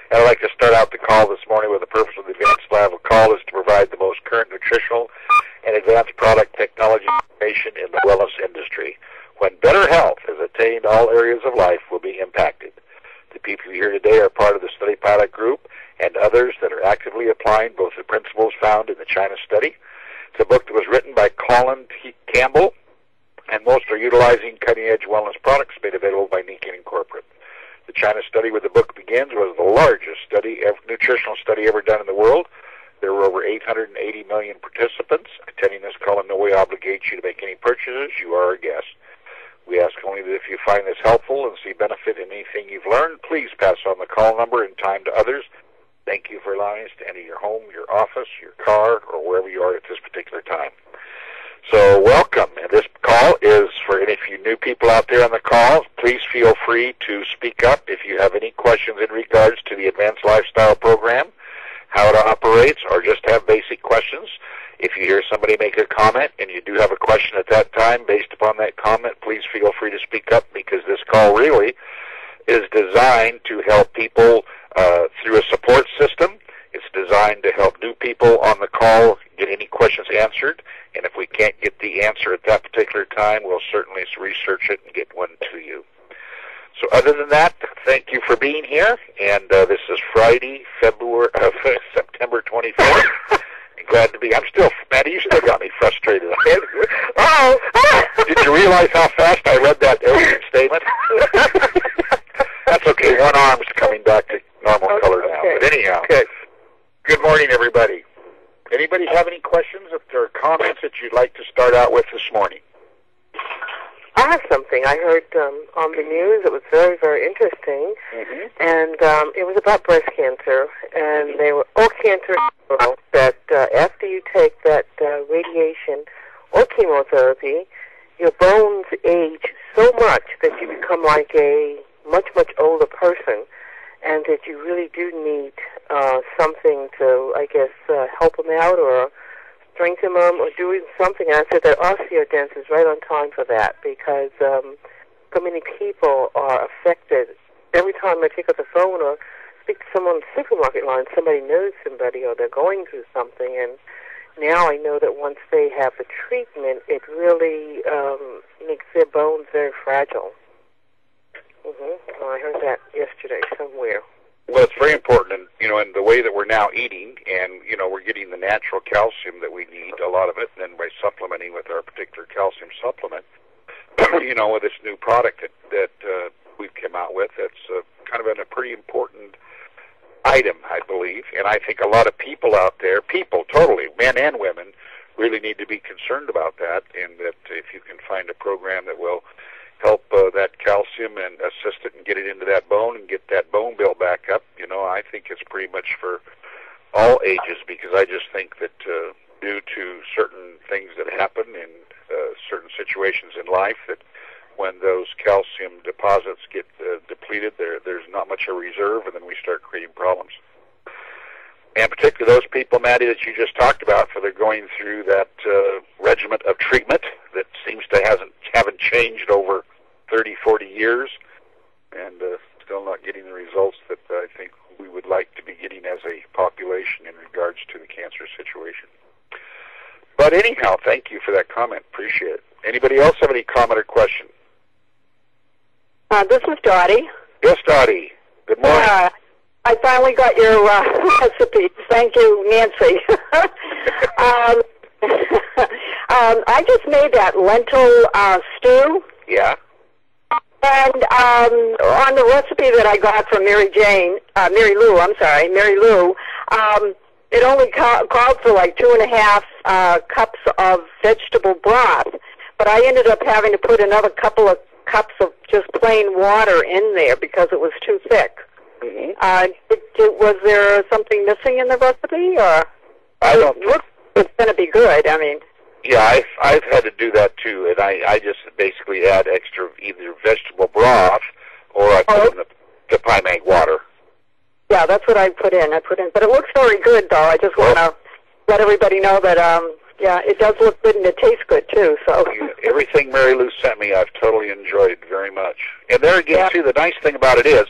And I'd like to start out the call this morning with the purpose of the Advanced Lab call is to provide the most current nutritional and advanced product technology information in the wellness industry. When better health is attained, all areas of life will be impacted. The people here today are part of the study pilot group and others that are actively applying both the principles found in the China study. It's a book that was written by Colin T. Campbell, and most are utilizing cutting-edge wellness products made available by Nikken Incorporated. The China study where the book begins was the largest nutritional study ever done in the world. There were over 880 million participants attending this call, and no way obligates you to make any purchases. You are our guest. We ask only that if you find this helpful and see benefit in anything you've learned, please pass on the call number in time to others. Thank you for allowing us to enter your home, your office, your car, or wherever you are at this particular time. So welcome. And this call is for any of you new people out there on the call. Please feel free to speak up if you have any questions in regards to the Advanced Lifestyle Program, how it operates, or just have basic questions. If you hear somebody make a comment and you do have a question at that time based upon that comment, please feel free to speak up, because this call really is designed to help people through a support system. It's designed to help new people on the call get any questions answered, and if we can't get the answer at that particular time, we'll certainly research it and get one to you. So other than that, thank you for being here, and this is Friday, September 24th. Glad to be. Maddie, you still got me frustrated. Did you realize how fast I read that opening statement? That's okay. One arm's coming back to normal color now. But anyhow, good morning, everybody. Anybody have any questions or comments that you'd like to start out with this morning? I have something. I heard on the news. It was very, very interesting. And it was about breast cancer. And they were all cancer that after you take that radiation or chemotherapy, your bones age so much that you become like a much, much older person, and that you really do need something to, I guess, help them out or strengthen them or doing something. And I said that osteodents is right on time for that, because so many people are affected. Every time I pick up the phone or speak to someone on the supermarket line, somebody knows somebody or they're going through something, and now I know that once they have the treatment, it really makes their bones very fragile. I heard that yesterday somewhere. Well, it's very important, and in the way that we're now eating, and we're getting the natural calcium that we need, a lot of it, and then by supplementing with our particular calcium supplement, with this new product that we've come out with, that's kind of a pretty important item, I believe, and I think a lot of people out there, totally, men and women, really need to be concerned about that, and that if you can find a program that will help that calcium and assist it and get it into that bone and get that bone built back up, I think it's pretty much for all ages, because I just think that due to certain things that happen in certain situations in life, that when those calcium deposits get depleted, there's not much a reserve, and then we start creating problems. And particularly those people, Maddie, that you just talked about, for they're going through that regimen of treatment that seems to haven't changed over 30, 40 years, and still not getting the results that I think we would like to be getting as a population in regards to the cancer situation. But anyhow, thank you for that comment. Appreciate it. Anybody else have any comment or question? This is Dottie. Yes, Dottie. Good morning. I finally got your recipe. Thank you, Nancy. I just made that lentil stew. Yeah. And on the recipe that I got from Mary Lou, it only called for like 2.5 cups of vegetable broth. But I ended up having to put another couple of cups of just plain water in there because it was too thick. Was there something missing in the recipe, or? I don't. It's going to be good. I mean. Yeah, I've had to do that too, and I just basically add extra either vegetable broth or I put in the Pymank water. Yeah, that's what I put in. But it looks very good, though. I just want to let everybody know that it does look good and it tastes good too. So everything Mary Lou sent me, I've totally enjoyed very much. And there again, too, the nice thing about it is,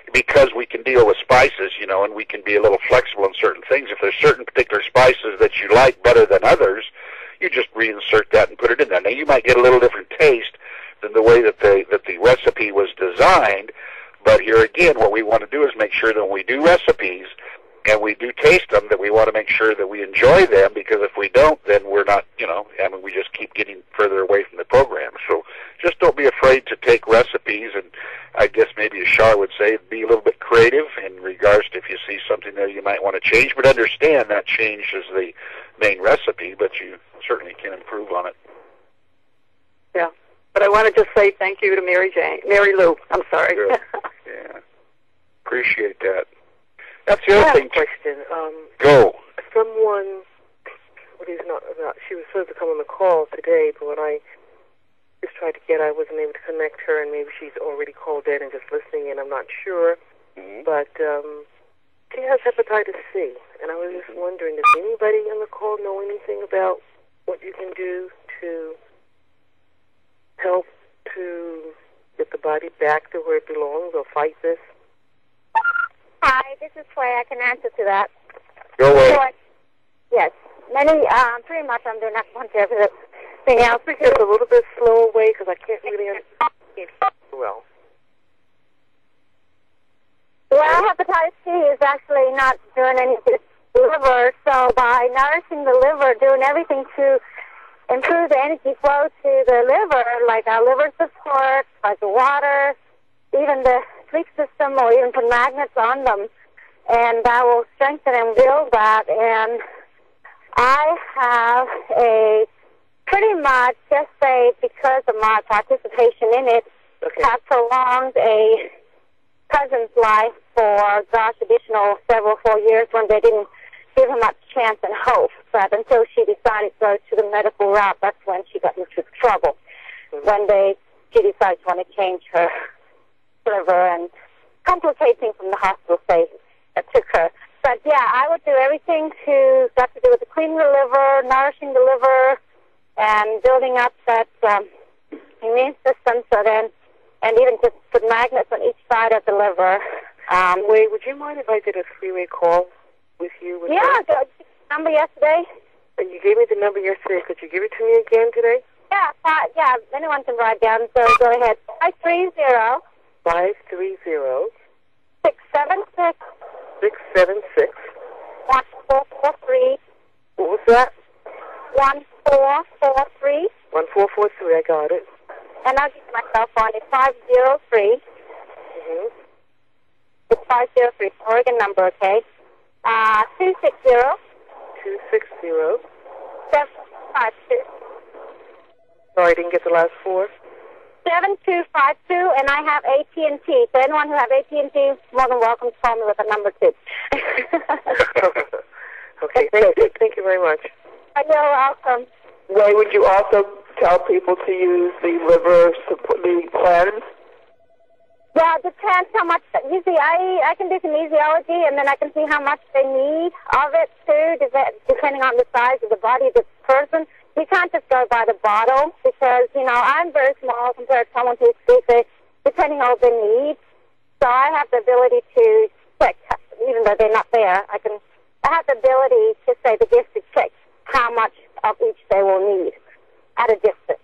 because we can deal with spices, you know, and we can be a little flexible in certain things. If there's certain particular spices that you like better than others, you just reinsert that and put it in there. Now, you might get a little different taste than the way that the recipe was designed, but here again, what we want to do is make sure that when we do recipes and we do taste them, that we want to make sure that we enjoy them, because if we don't, then we're not, you know, I mean, we just keep getting further away from the program. So just don't be afraid to take recipes, and I guess maybe as Shar would say, be a little bit creative in regards to if you see something there you might want to change, but understand that change is the main recipe, but you certainly can improve on it. Yeah. But I want to just say thank you to Mary Lou. I'm sorry. Good. Yeah. Appreciate that. That's the other thing. Question. Go. Someone, she was supposed to come on the call today, but when I just tried to I wasn't able to connect her, and maybe she's already called in and just listening in. I'm not sure. Mm-hmm. But she has hepatitis C, and I was just wondering, does anybody on the call know anything about what you can do to help to get the body back to where it belongs or fight this? Hi, this is Clay. I can answer to that. Go away. Yes. Pretty much I'm doing everything else. Speak just a little bit slow away because I can't really understand well. Well, hepatitis C is actually not doing anything to the liver, so by nourishing the liver, doing everything to improve the energy flow to the liver, like our liver support, like the water, even the sleep system, or even put magnets on them, and that will strengthen and build that. And I have pretty much, just say because of my participation in it, have prolonged a cousin's life for, additional 4 years when they didn't give her much chance and hope. But until she decided to go to the medical route, that's when she got into trouble. When she decided to want to change her liver and complicate things from the hospital stay that took her. But yeah, I would do everything got to do with the cleaning the liver, nourishing the liver, and building up that immune system. And even just put magnets on each side of the liver. Wait, would you mind if I did a three-way call with you? Yeah, the number yesterday. And you gave me the number yesterday. Could you give it to me again today? Yeah, anyone can write down, so go ahead. 530. 530. 676. 676. 1443. What was that? 1443. 1443, I got it. And I'll give my cell phone. It's 503. Mm-hmm. It's 503. Oregon number, okay? 260. 260. 752. Sorry, I didn't get the last four. 7252, and I have AT&T. So anyone who has AT&T is more than welcome to call me with a number, too. Okay, thank you very much. You're welcome. Ray, would you also tell people to use the liver the cleanse? Yeah, it depends how much. You see, I can do some easiology, and then I can see how much they need of it, too, depending on the size of the body of the person. You can't just go by the bottle because, I'm very small compared to someone who's big, depending on their needs. So I have the ability to check, even though they're not there, I have the ability to say the gift to check how much of each they will need at a distance.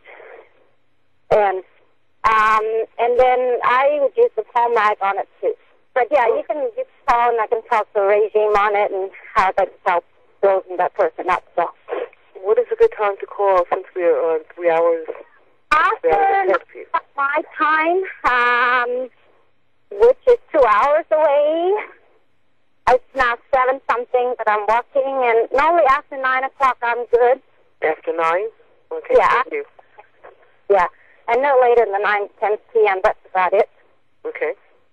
And then I would use the Pomag on it too. But yeah, you can call and I can talk the regime on it and how that helps building that person up. So, what is a good time to call since we are on 3 hours? After my time, which is 2 hours away. It's now 7-something that I'm working, and normally after 9 o'clock I'm good. After 9? Okay, yeah, thank you. Yeah, and no later than 9-10 p.m., that's about it. Okay.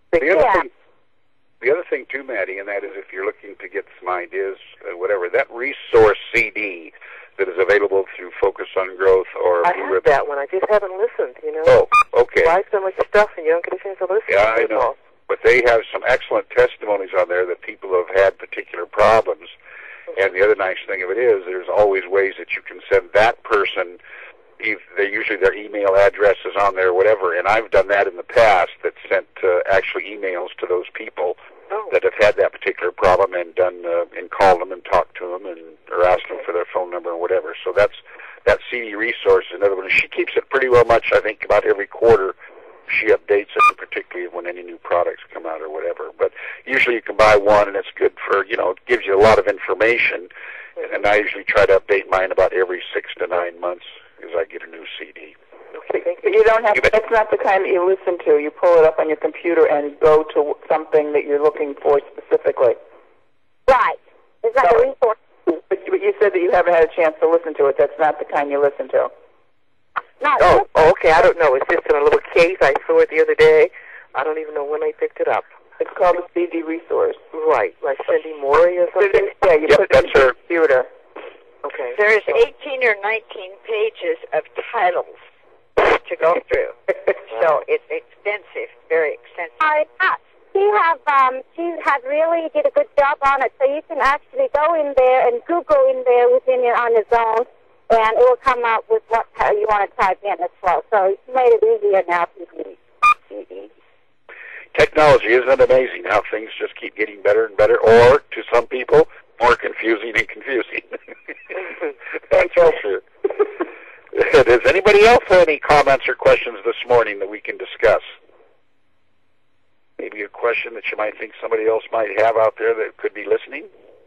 The other thing, too, Maddie, and that is if you're looking to get some ideas, whatever, that resource CD that is available through Focus on Growth or... I have that one. I just haven't listened, Oh, okay. You buy so much stuff and you don't get a chance to listen. Yeah, I know. But they have some excellent testimonies on there that people have had particular problems. And the other nice thing of it is there's always ways that you can send that person usually their email address is on there or whatever, and I've done that in the past, that sent actually emails to those people that have had that particular problem and done and called them and talked to them or asked them for their phone number or whatever. So that's that CD resource. In other words, she keeps it pretty well much, I think, about every quarter. She updates it, particularly when any new products come out or whatever. But usually you can buy one, and it's good for, it gives you a lot of information. And I usually try to update mine about every 6 to 9 months as I get a new CD. Okay, but you don't have. It's not the kind that you listen to. You pull it up on your computer and go to something that you're looking for specifically. Right. It's like a resource. But you said that you haven't had a chance to listen to it. That's not the kind you listen to. Oh, okay. I don't know. It's just in a little case. I saw it the other day. I don't even know when I picked it up. It's called a CD resource. Right, like Cindy Mori or something? Yeah, you put it in your computer. Okay. There's 18 or 19 pages of titles to go through. So it's extensive, very extensive. She had really did a good job on it, so you can actually go in there and Google in there on its own, and it will come up with what you want to type in as well. So it's made it easier now for you. Technology, isn't it amazing how things just keep getting better and better, or to some people, more confusing and confusing. That's all true. Does anybody else have any comments or questions this morning that we can discuss? Maybe a question that you might think somebody else might have out there that could be listening?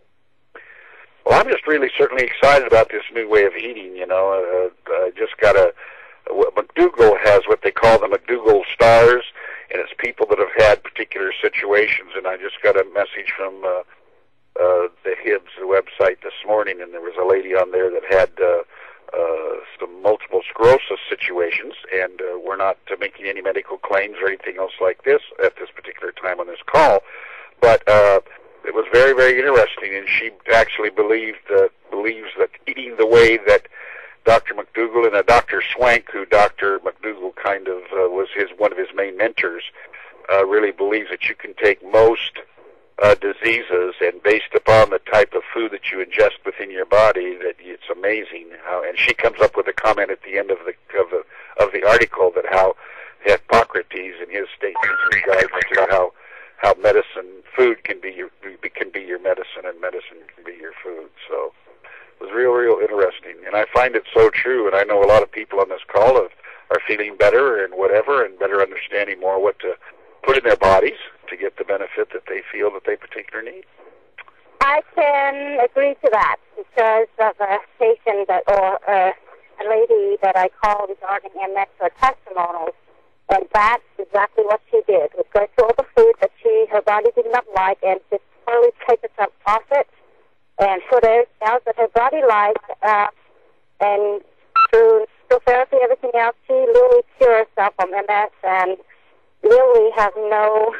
Well, I'm just really certainly excited about this new way of eating, I just got McDougall has what they call the McDougall Stars, and it's people that have had particular situations, and I just got a message from the Hibbs website this morning, and there was a lady on there that had some multiple sclerosis situations, and we're not making any medical claims or anything else like this at this particular time on this call, but it was very, very interesting, and she actually believes that eating the way that Dr. McDougall and Dr. Swank, who Dr. McDougall kind of was one of his main mentors, really believes that you can take most diseases, and based upon the type of food that you ingest within your body, that it's amazing how. And she comes up with a comment at the end of the article that how Hippocrates in his statements in regards to how food can be your medicine, and medicine can be your food. So it was real interesting, and I find it so true. And I know a lot of people on this call are feeling better and whatever, and better understanding more what to put in their bodies to get the benefit that they feel that they particularly need. I can agree to that because of a patient or a lady that I called regarding MS or testimonials, and that's exactly what she did. Was go through all the food that her body did not like, and just totally take herself off it and put everything else that her body liked, and through therapy, everything else, she literally cured herself from MS and really has no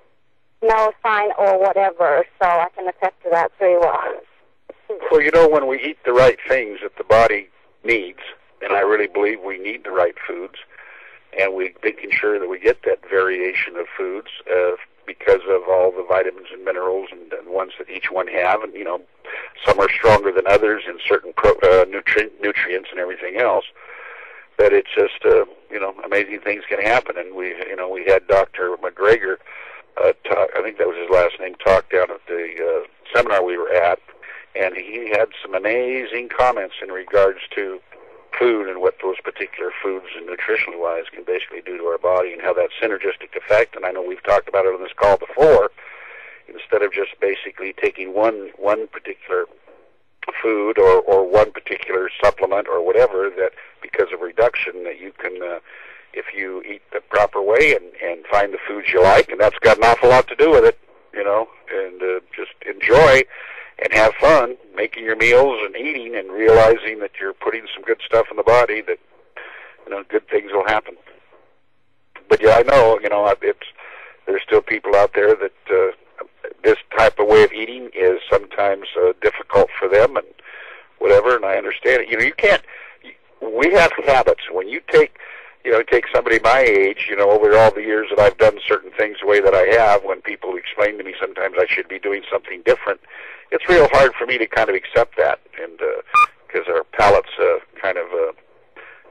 sign or whatever, so I can attest to that very well. Well, when we eat the right things that the body needs, and I really believe we need the right foods, and we're making sure that we get that variation of foods because of all the vitamins and minerals and ones that each one have, and some are stronger than others in certain nutrients and everything else. But it's just amazing things can happen, and we had Dr. McGregor talk, I think that was his last name, talk down at the seminar we were at, and he had some amazing comments in regards to food and what those particular foods and nutritionally wise can basically do to our body, and how that synergistic effect, and I know we've talked about it on this call before, instead of just basically taking one particular food or one particular supplement or whatever, that because of reduction that you can, if you eat the proper way and find the foods you like, and that's got an awful lot to do with it, and just enjoy and have fun making your meals and eating and realizing that you're putting some good stuff in the body, that good things will happen. But yeah, I know, there's still people out there that this type of way of eating is sometimes difficult for them and whatever, and I understand it. We have habits. When you take somebody my age, over all the years that I've done certain things the way that I have, when people explain to me sometimes I should be doing something different, it's real hard for me to kind of accept that, and because our palates kind of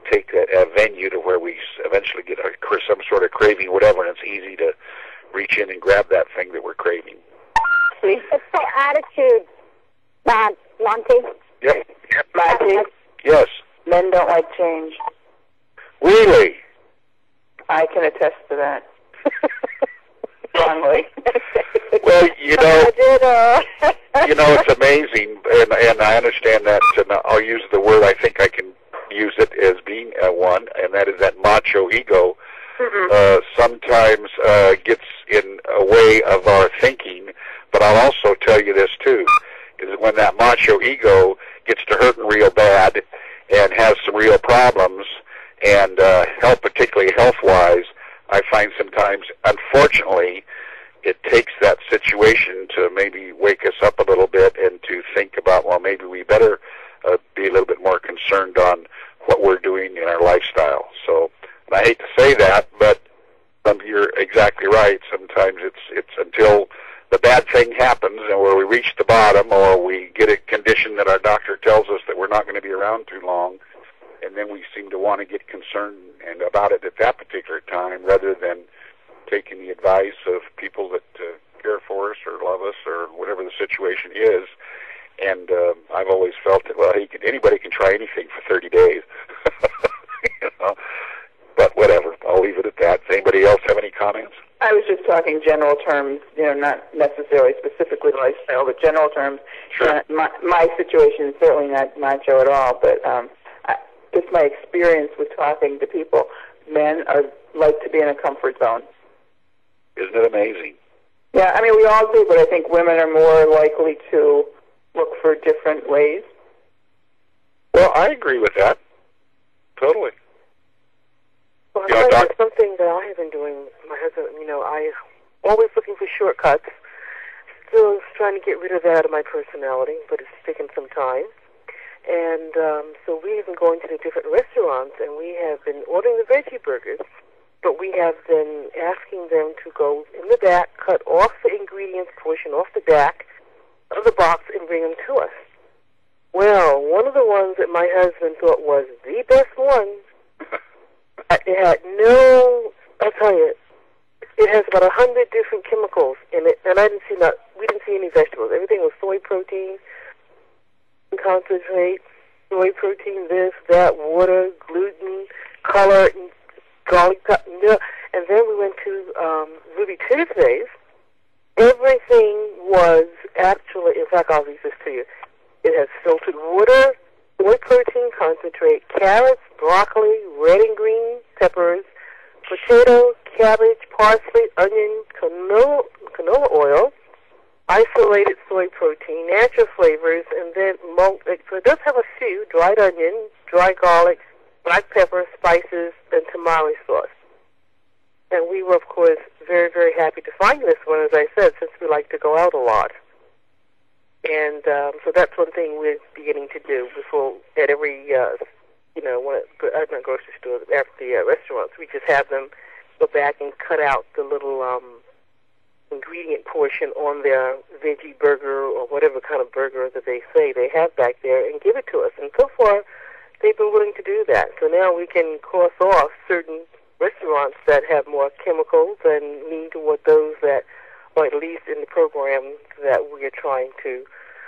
take a venue to where we eventually get some sort of craving, whatever, and it's easy to reach in and grab that thing that we're craving. It's the attitude, Monty. Yep. Monty, Yes. men don't like change. Really? I can attest to that. Strongly. Well, it's amazing, and I understand that, and I'll use the word, I think I can use it as being one, and that is that macho ego sometimes gets in a way of our thinking, but I'll also tell you this, too, is that when that macho ego gets to hurting real bad and has some real problems, and particularly health-wise, I find sometimes, unfortunately, it takes that situation to maybe wake us up a little bit and to think about, well, maybe we better be a little bit more concerned on what we're doing in our lifestyle. So I hate to say that, but you're exactly right. Sometimes it's until the bad thing happens and where we reach the bottom or we get a condition that our doctor tells us that we're not going to be around too long, and then we seem to want to get concerned about it at that particular time rather than taking the advice of people that care for us or love us or whatever the situation is. And I've always felt that, well, anybody can try anything for 30 days. But whatever, I'll leave it at that. Does anybody else have any comments? I was just talking general terms, not necessarily specifically lifestyle, but general terms. Sure. My situation is certainly not macho at all, but just my experience with talking to people, men like to be in a comfort zone. Isn't it amazing? Yeah, I mean, we all do, but I think women are more likely to look for different ways. Well, I agree with that. Totally. Well, that's something that I have been doing. My husband, I always looking for shortcuts. Still trying to get rid of that in my personality, but it's taken some time. And so we have been going to the different restaurants, and we have been ordering the veggie burgers. But we have been asking them to go in the back, cut off the ingredients portion off the back of the box and bring them to us. Well, one of the ones that my husband thought was the best one, it had I'll tell you, it has about 100 different chemicals in it, and we didn't see any vegetables. Everything was soy protein, concentrate, soy protein, this, that, water, gluten, color, garlic, and then we went to Ruby Tuesdays. Everything was actually, in fact, I'll read this to you. It has filtered water, soy protein concentrate, carrots, broccoli, red and green peppers, potato, cabbage, parsley, onion, canola oil, isolated soy protein, natural flavors, and then malt. So it does have a few: dried onion, dry garlic, black pepper, spices, and tamari sauce. And we were, of course, very, very happy to find this one, as I said, since we like to go out a lot. And so that's one thing we're beginning to do at every, not grocery store, at the restaurants. We just have them go back and cut out the little ingredient portion on their veggie burger or whatever kind of burger that they say they have back there and give it to us. And so far, they've been willing to do that. So now we can cross off certain restaurants that have more chemicals and lean toward those that are at least in the program that we are trying to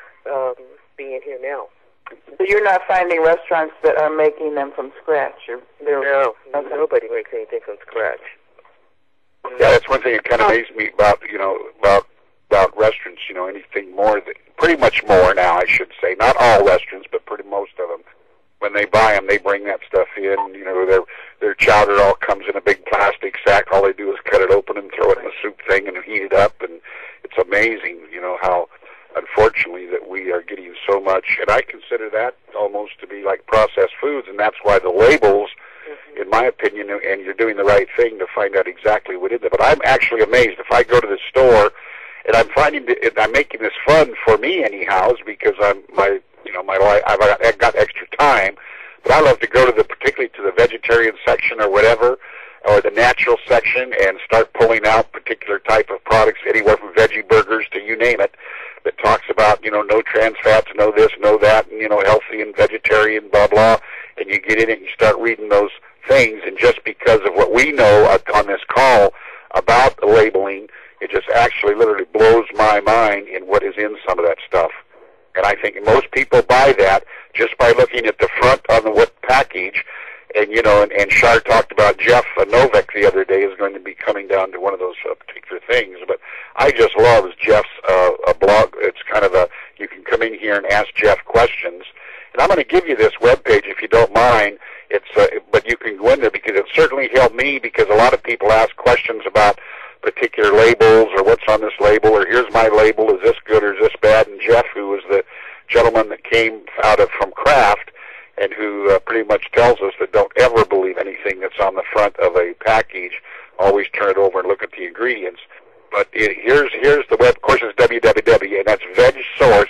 be in here now. So you're not finding restaurants that are making them from scratch? No, nobody makes anything from scratch. Yeah, that's one thing that kind of amazed me about restaurants. Anything more, pretty much more now, I should say. Not all restaurants, but pretty most of them. When they buy them, they bring that stuff in. Their chowder all comes in a big plastic sack. All they do is cut it open and throw it in the soup thing and heat it up. And it's amazing, how, unfortunately, that we are getting so much. And I consider that almost to be like processed foods, and that's why the labels, in my opinion, and you're doing the right thing to find out exactly what is it. But I'm actually amazed. If I go to the store, and I'm making this fun for me anyhow, because my life, I've got extra time, but I love to go particularly to the vegetarian section or whatever, or the natural section, and start pulling out particular type of products, anywhere from veggie burgers to you name it, that talks about, no trans fats, no this, no that, and, healthy and vegetarian, blah, blah. and you get in it and you start reading those things, and just because of what we know on this call about labeling, it just actually literally blows my mind in what is in some of that stuff. And I think most people buy that just by looking at the front on the what package. And, you know, and Shar talked about Jeff Novik the other day is going to be coming down to one of those particular things. But I just love Jeff's blog. It's kind of a, you can come in here and ask Jeff questions. And I'm going to give you this webpage if you don't mind. It's but you can go in there because it certainly helped me, because a lot of people ask questions about particular labels or what's on this label, or here's my label, is this good or is this bad? And Jeff, who was the gentleman that came out of from Kraft and who pretty much tells us that don't ever believe anything that's on the front of a package, always turn it over and look at the ingredients. But here's the web, of course it's www, and that's VegSource,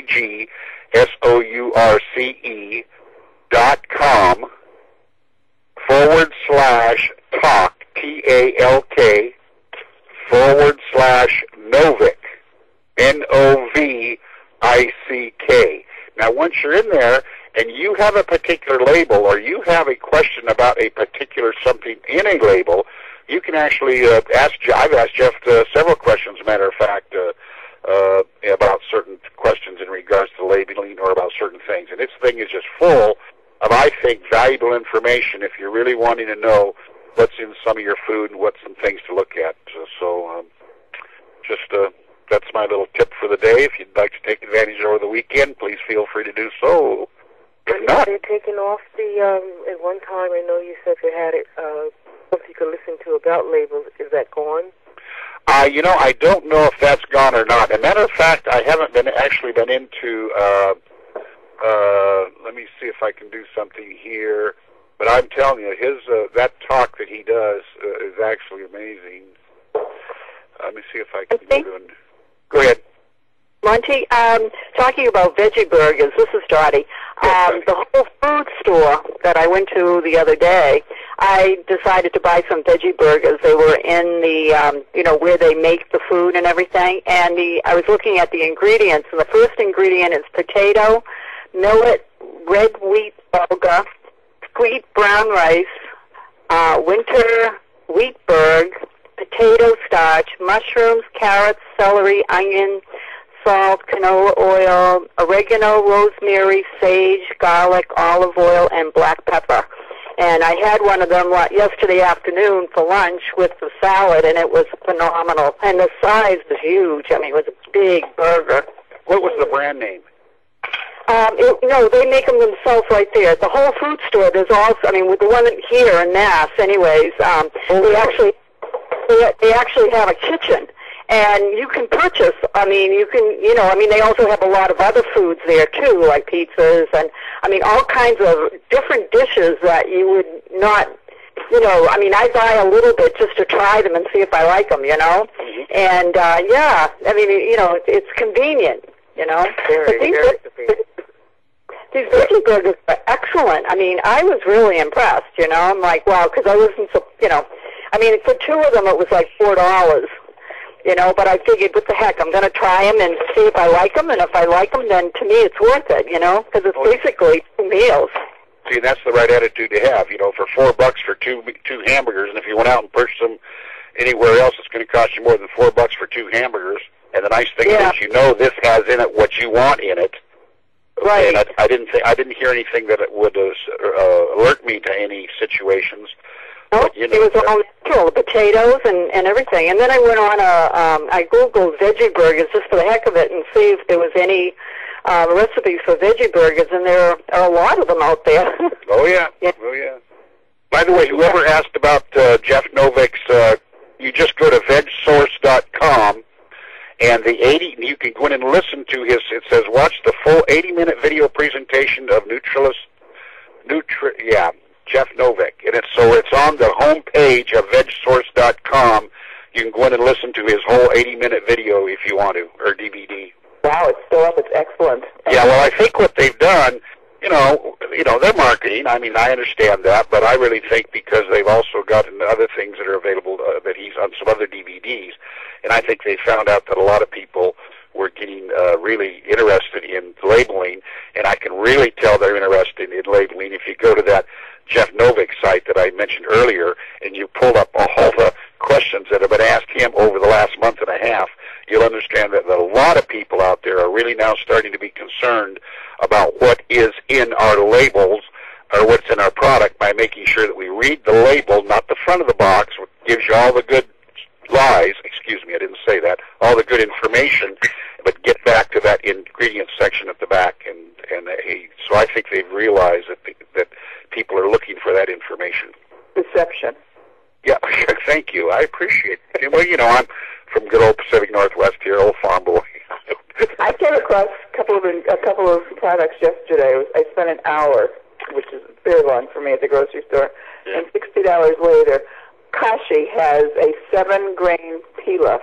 VEGSOURCE.com /talk, TALK, /Novick, NOVICK. Now, once you're in there and you have a particular label, or you have a question about a particular something in a label, you can actually ask. I've asked Jeff several questions, matter of fact, about certain questions in regards to labeling or about certain things. And this thing is just full of, I think, valuable information if you're really wanting to know what's in some of your food and what's some things to look at. That's my little tip for the day. If you'd like to take advantage over the weekend, please feel free to do so. If not, they're taking off the, at one time I know you said you had it, something you could listen to about labels. Is that gone? You know, I don't know if that's gone or not. As a matter of fact, I haven't been into, let me see if I can do something here. But I'm telling you, his that talk that he does is actually amazing. Let me see if I can do it. Go ahead. Monty, talking about veggie burgers, this is Dottie. The Whole Food store that I went to the other day, I decided to buy some veggie burgers. They were in the, where they make the food and everything. And I was looking at the ingredients, and the first ingredient is potato, millet, red wheat bulgur, sweet brown rice, winter wheatberg, potato starch, mushrooms, carrots, celery, onion, salt, canola oil, oregano, rosemary, sage, garlic, olive oil, and black pepper. And I had one of them yesterday afternoon for lunch with the salad, and it was phenomenal. And the size was huge. I mean, it was a big burger. What was the brand name? They make them themselves right there. At the Whole Food store, there's also, with the one here in Mass, anyways, they actually have a kitchen. And you can purchase, they also have a lot of other foods there, too, like pizzas and, all kinds of different dishes that you would not, I buy a little bit just to try them and see if I like them, Mm-hmm. And, it's convenient, These veggie burgers are excellent. I was really impressed, I'm like, wow, because I wasn't so, for two of them it was like $4. But I figured, what the heck, I'm going to try them and see if I like them, and if I like them, then to me it's worth it, because it's basically 2 meals. See, that's the right attitude to have, for $4 for two hamburgers, and if you went out and purchased them anywhere else, it's going to cost you more than $4 for 2 hamburgers. And the nice thing is, this has in it what you want in it. Right. And I didn't hear anything that it would alert me to any situations. Nope, it was all natural, the potatoes and everything. And then I went on I Googled veggie burgers just for the heck of it and see if there was any recipes for veggie burgers, and there are a lot of them out there. Oh, yeah. Oh, yeah. By the way, whoever asked about Jeff Novik's, you just go to VegSource.com, and you can go in and listen to his, it says, watch the full 80-minute video presentation of Jeff Novik, and it's on the home page of VegSource.com. You can go in and listen to his whole 80-minute video if you want to, or DVD. Wow, it's still up. It's excellent. Yeah, well, I think what they've done, their marketing. I understand that, but I really think because they've also got other things that are available that he's on some other DVDs, and I think they found out that a lot of people people are getting really interested in labeling, and I can really tell they're interested in labeling. If you go to that Jeff Novick site that I mentioned earlier, and you pull up all the questions that have been asked him over the last month and a half, you'll understand that a lot of people out there are really now starting to be concerned about what is in our labels or what's in our product by making sure that we read the label, not the front of the box, which gives you all the good lies, excuse me, I didn't say that, all the good information, but get back to that ingredient section at the back. So I think they've realized that people are looking for that information. Deception. Yeah, thank you. I appreciate it. Well, you know, I'm from good old Pacific Northwest here, old farm boy. I came across a couple of products yesterday. I spent an hour, which is very long for me, at the grocery store, and $60 later, Kashi has a 7-grain pilaf.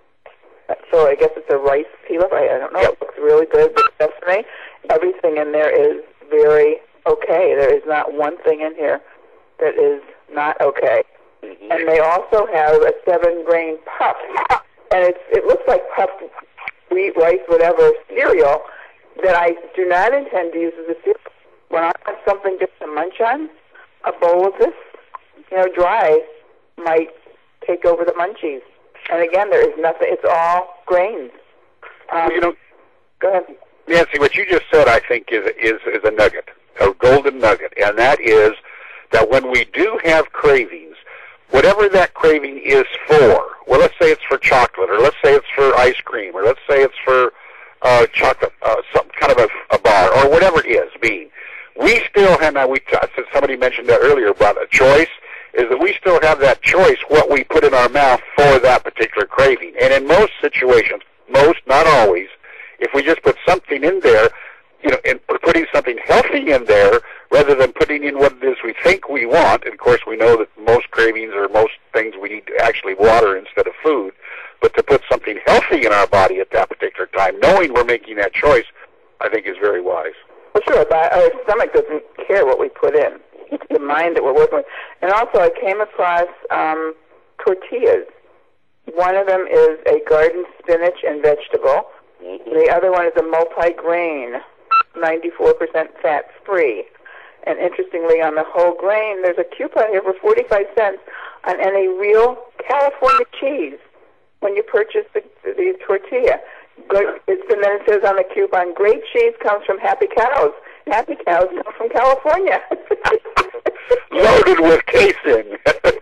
So I guess it's a rice pilaf. I don't know. Yep. It looks really good, but definitely everything in there is very okay. There is not one thing in here that is not okay. Mm-hmm. And they also have a 7-grain puff, and it looks like puffed wheat, rice, whatever cereal that I do not intend to use as a cereal. When I want something just to munch on, a bowl of this, dry, might take over the munchies. And again, there is nothing. It's all grains. Go ahead, Nancy. What you just said, I think, is a nugget, a golden nugget, and that is that when we do have cravings, whatever that craving is for, well, let's say it's for chocolate, or let's say it's for ice cream, or let's say it's for chocolate, some kind of a bar, or whatever it is, we still have, somebody mentioned that earlier about a choice, is that we still have that choice what we put in our mouth for that particular craving. And in most situations, most, not always, if we just put something in there, and putting something healthy in there rather than putting in what it is we think we want, and of course we know that most cravings or most things we need actually water instead of food, but to put something healthy in our body at that particular time, knowing we're making that choice, I think is very wise. Well, sure, but our stomach doesn't care what we put in. It's the mind that we're working with. And also I came across tortillas. One of them is a garden spinach and vegetable. Mm-hmm. The other one is a multi-grain, 94% fat-free. And interestingly, on the whole grain, there's a coupon here for 45 cents on any real California cheese when you purchase the tortilla. And then it says on the coupon, great cheese comes from happy cows. Happy cows come from California. Loaded with casein.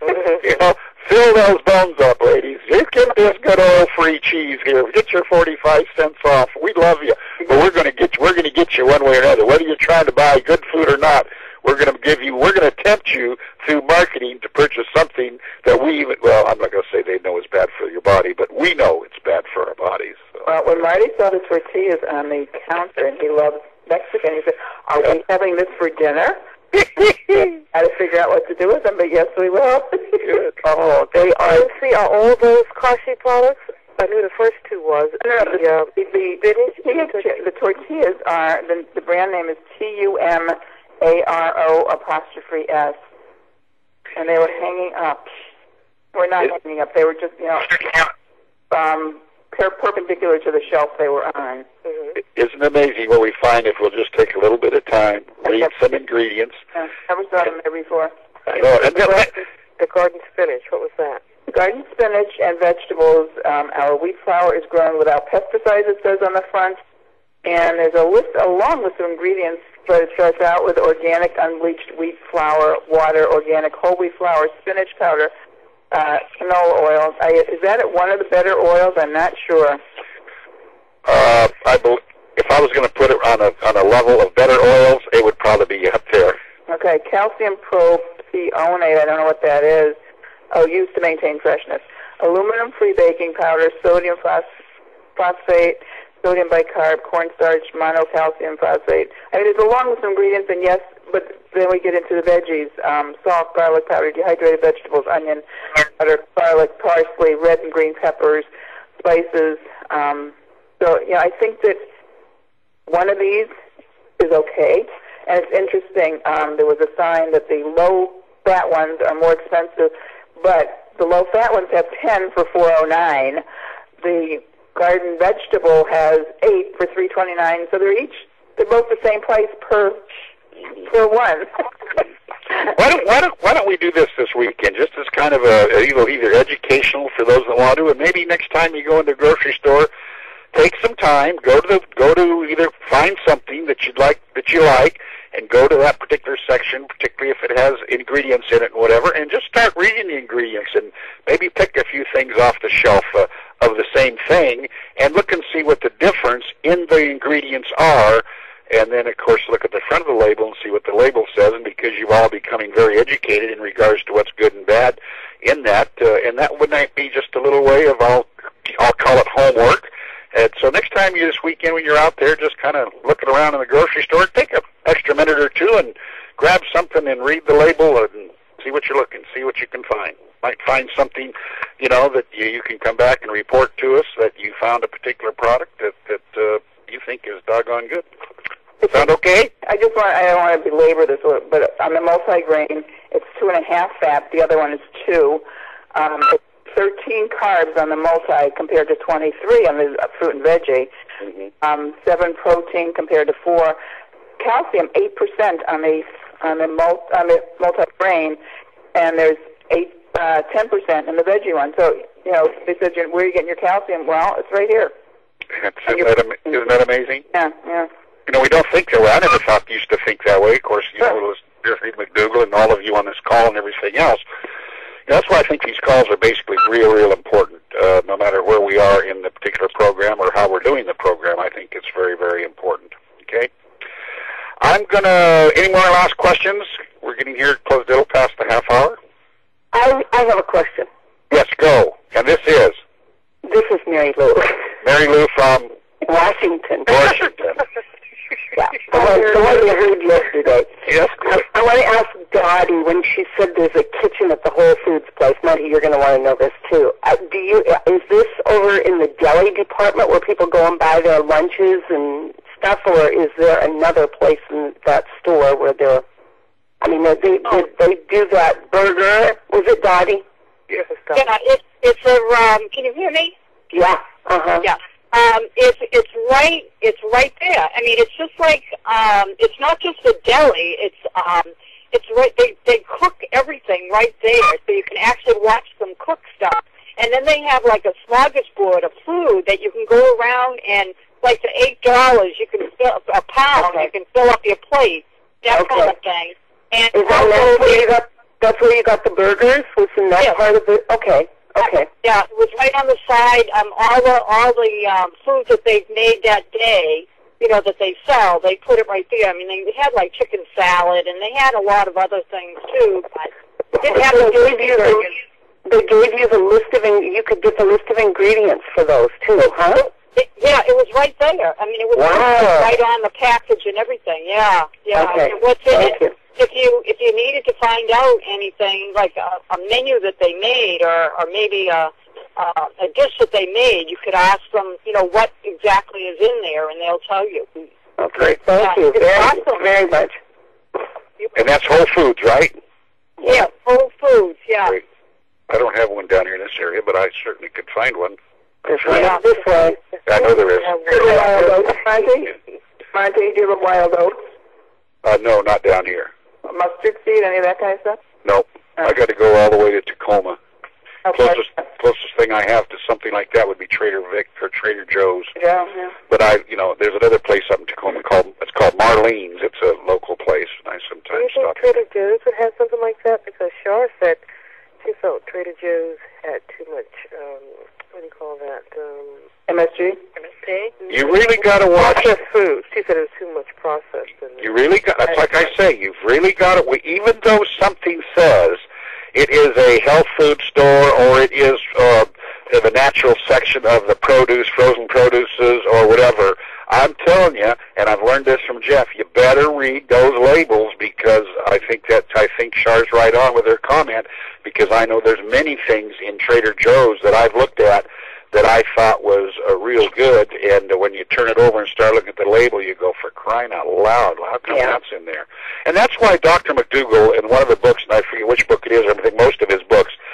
Fill those bones up, ladies. You get this good oil-free cheese here. Get your 45 cents off. We love you, but we're going to get you one way or another. Whether you're trying to buy good food or not, we're going to tempt you through marketing to purchase something that I'm not going to say they know is bad for your body, but we know it's bad for our bodies. So. Well, when Marty saw the tortillas on the counter, and he loves Mexican, he said, "Are we having this for dinner?" How to figure out what to do with them, but yes, we will. Oh, they are. See, are all those Kashi products? I knew the first two was. No, the tortillas are, the brand name is TUMARO''S, and they were hanging up. We're not hanging up. They were just, perpendicular to the shelf they were on. Mm-hmm. Isn't it amazing what we find if we'll just take a little bit of time, read some ingredients? Never saw them there before. I know. The garden spinach, what was that? Garden spinach and vegetables. Our wheat flour is grown without pesticides, it says on the front. And there's a long list of ingredients, but it starts out with organic unbleached wheat flour, water, organic whole wheat flour, spinach powder, canola oil. Is that one of the better oils? I'm not sure. If I was going to put it on a level of better oils, it would probably be up there. Okay, calcium propionate, I don't know what that is. Used to maintain freshness. Aluminum-free baking powder, sodium phosphate, sodium bicarb, cornstarch, monocalcium phosphate. I mean, there's a long list of ingredients, and yes, but then we get into the veggies, salt, garlic powder, dehydrated vegetables, onion, butter, garlic, parsley, red and green peppers, spices. I think that one of these is okay. And it's interesting, there was a sign that the low-fat ones are more expensive, but the low-fat ones have 10 for $4.09. The Garden Vegetable has 8 for $3.29. So they're both the same price per one. Why don't we do this weekend, just as kind of a either educational for those that want to, and maybe next time you go into the grocery store, take some time, go to either find something that you like, and go to that particular section, particularly if it has ingredients in it and whatever, and just start reading the ingredients and maybe pick a few things off the shelf of the same thing, and look and see what the difference in the ingredients are. And then, of course, look at the front of the label and see what the label says. And because you're all becoming very educated in regards to what's good and bad in that, and that would not be just a little way of I'll call it homework. And so next time this weekend when you're out there, just kind of looking around in the grocery store, take an extra minute or two and grab something and read the label and see what you're looking, see what you can find. Might find something, that you can come back and report to us that you found a particular product that you think is doggone good. Sound okay? I don't want to belabor this, but on the multigrain, it's 2.5 fat. The other one is 2. It's 13 carbs on the multi compared to 23 on the fruit and veggie. Mm-hmm. 7 protein compared to 4. Calcium 8% on the multigrain, and there's 10% in the veggie one. So they said, where are you getting your calcium? Well, it's right here. Isn't that amazing? Yeah. We don't think that way. I never used to think that way. Of course, it was Jeffrey McDougall and all of you on this call and everything else. That's why I think these calls are basically real important, no matter where we are in the particular program or how we're doing the program. I think it's very, very important. Okay? Any more last questions? We're getting here close to past the half hour. I have a question. Yes, go. And this is? This is Mary Lou. Mary Lou from? Washington. Yeah, the one you heard yesterday. Yes. I want to ask Dottie, when she said there's a kitchen at the Whole Foods place, Marty, you're going to want to know this too. Is this over in the deli department where people go and buy their lunches and stuff, or is there another place in that store where they do that burger? Was it Dottie? Yes, it's Dottie. Yeah, it's a, can you hear me? Yeah. Uh-huh. Yeah. It's right there. I mean, it's just like, it's not just a deli. It's right, they cook everything right there, so you can actually watch them cook stuff. And then they have like a smorgasbord of food that you can go around and, like for $8, you can fill up a pound, you can fill up your plate, that kind of thing. And is that's where you got the burgers? Was in that part of it? Okay. Okay. Yeah, it was right on the side. All the foods that they've made that day, that they sell, they put it right there. I mean, they had like chicken salad, and they had a lot of other things too. But they didn't have They gave you the list of you could get the list of ingredients for those too, huh? It was right there. I mean, it was right on the package and everything. Yeah. Okay. And what's in it? If you needed to find out anything, like a menu that they made, or maybe a dish that they made, you could ask them, what exactly is in there, and they'll tell you. Okay, thank you very much. And that's Whole Foods, right? Yeah, Whole Foods, yeah. Great. I don't have one down here in this area, but I certainly could find one. This way. I know there is. Wild oats, Monty, do you have a wild oats? No, not down here. Mustard seed, any of that kind of stuff? Nope. I got to go all the way to Tacoma. Okay. Closest thing I have to something like that would be Trader Vic or Trader Joe's. Yeah. But there's another place up in Tacoma called Marlene's. It's a local place, and I sometimes stop. Do you think Trader Joe's would have something like that? Because Shar said she felt Trader Joe's had too much. What do you call that? MSG. You really got to watch processed food. She said it was too much processed. You really got. That's like I say. You've really got to. Even though something says it is a health food store, or it is the natural section of the produce, frozen produces, or whatever, I'm telling you, and I've learned this from Jeff, you better read those labels, because I think Char's right on with her comment, because I know there's many things in Trader Joe's that I've looked at that I thought was real good, and when you turn it over and start looking at the label, you go, for crying out loud, how come that's in there? And that's why Dr. McDougall, in one of the books, and I forget which book it is, I think most of his books,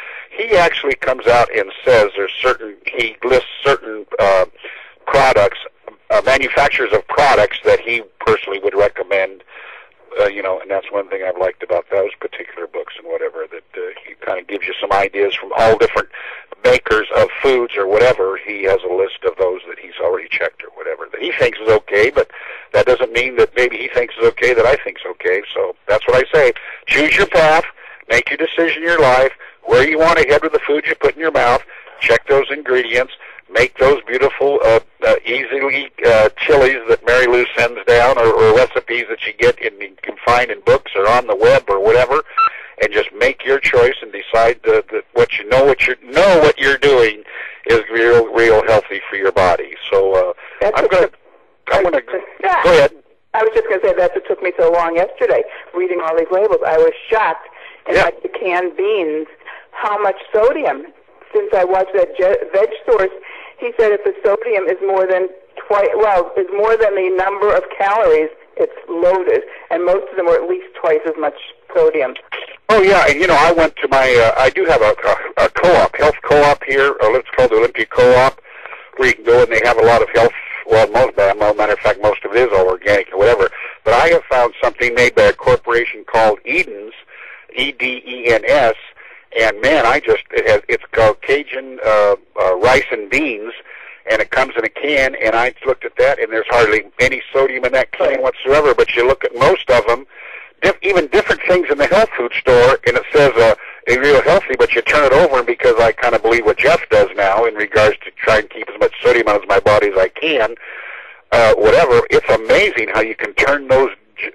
he actually comes out and says he lists certain products, manufacturers of products that he personally would recommend. And that's one thing I've liked about those particular books and whatever, that he kind of gives you some ideas from all different makers of foods or whatever. He has a list of those that he's already checked or whatever that he thinks is okay, but that doesn't mean that maybe he thinks is okay that I think is okay. So that's what I say. Choose your path, make your decision in your life, where you want to head with the food you put in your mouth, check those ingredients, make those beautiful, easily chilies that Mary Lou sends down, or recipes that you you can find in books or on the web or whatever, and just make your choice and decide that what you're doing is real healthy for your body. So I'm gonna go ahead. I was just going to say that's what took me so long yesterday, reading all these labels. I was shocked in like the canned beans how much sodium. Since I watched that Veg Source, he said if the sodium is more than the number of calories, it's loaded, and most of them are at least twice as much sodium. Oh yeah, and I went to I do have a co-op, health co-op here, or it's called the Olympia Co-op, where you can go and they have a lot of health. Well, matter of fact, most of it is all organic or whatever. But I have found something made by a corporation called Edens, EDENS. And man, it's called Cajun rice and beans, and it comes in a can, and I looked at that, and there's hardly any sodium in that can whatsoever, but you look at most of them, even different things in the health food store, and it says a real healthy, but you turn it over, and because I kind of believe what Jeff does now in regards to try and keep as much sodium out of my body as I can, whatever, it's amazing how you can turn those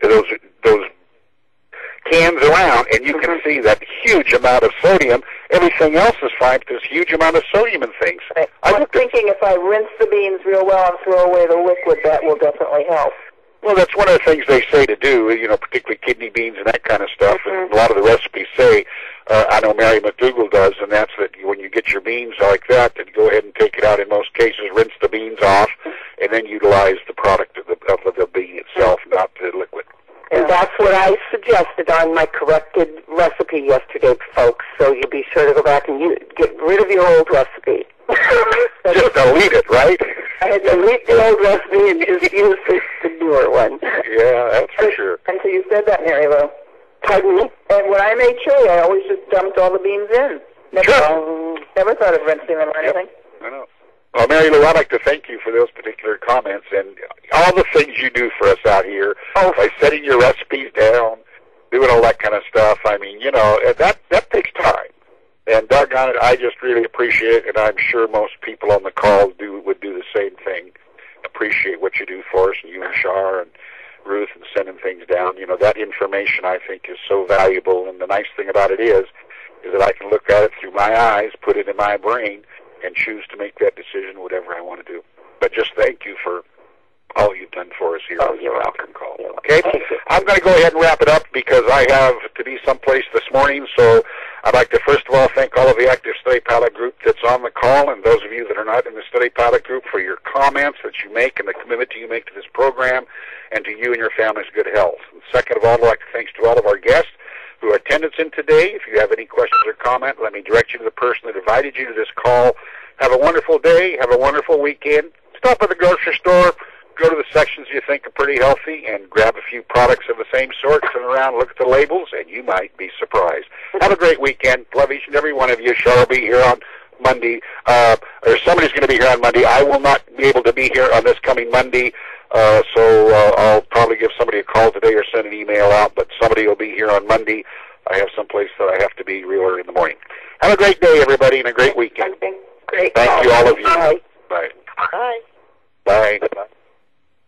cans around, and you can see that huge amount of sodium. Everything else is fine, but there's a huge amount of sodium in things. I'm thinking if I rinse the beans real well and throw away the liquid, that will definitely help. Well, that's one of the things they say to do, particularly kidney beans and that kind of stuff. And a lot of the recipes say, I know Mary McDougall does, and that's that when you get your beans like that, then go ahead and take it out in most cases, rinse the beans off, and then utilize the product of the bean itself, not the liquid. And that's what I suggested on my corrected recipe yesterday, folks. So you be sure to go back and get rid of your old recipe. Just delete it, right? I had to delete the old recipe and just use the newer one. Yeah, that's for sure. And so you said that, Mary Lou. Pardon me? And when I made chili, I always just dumped all the beans in. Never thought of rinsing them or anything. I know. Well, Mary Lou, I'd like to thank you for those particular comments and all the things you do for us out here by setting your recipes down, doing all that kind of stuff. I mean, that takes time. And doggone it, I just really appreciate it, and I'm sure most people on the call would do the same thing. Appreciate what you do for us, and you and Shar and Ruth, and sending things down. That information I think is so valuable, and the nice thing about it is that I can look at it through my eyes, put it in my brain, and choose to make that decision, whatever I want to do. But just thank you for all you've done for us here on the Welcome Call. Okay? I'm going to go ahead and wrap it up because I have to be someplace this morning. So I'd like to first of all thank all of the Active Study Pilot group that's on the call, and those of you that are not in the Study Pilot group for your comments that you make and the commitment you make to this program, and to you and your family's good health. And second of all, I'd like to thanks to all of our guests who are attendance in today. If you have any questions or comment, let me direct you to the person that invited you to this call. Have a wonderful day. Have a wonderful weekend. Stop at the grocery store. Go to the sections you think are pretty healthy and grab a few products of the same sort. Turn around, look at the labels, and you might be surprised. Have a great weekend. Love each and every one of you. Shar will be here on Monday. Or somebody's going to be here on Monday. I will not be able to be here on this coming Monday. So I'll probably give somebody a call today or send an email out, but somebody will be here on Monday. I have someplace that I have to be real early in the morning. Have a great day, everybody, and a great weekend. Great. Thank you, all of you. Bye. Bye. Bye. Bye. Bye.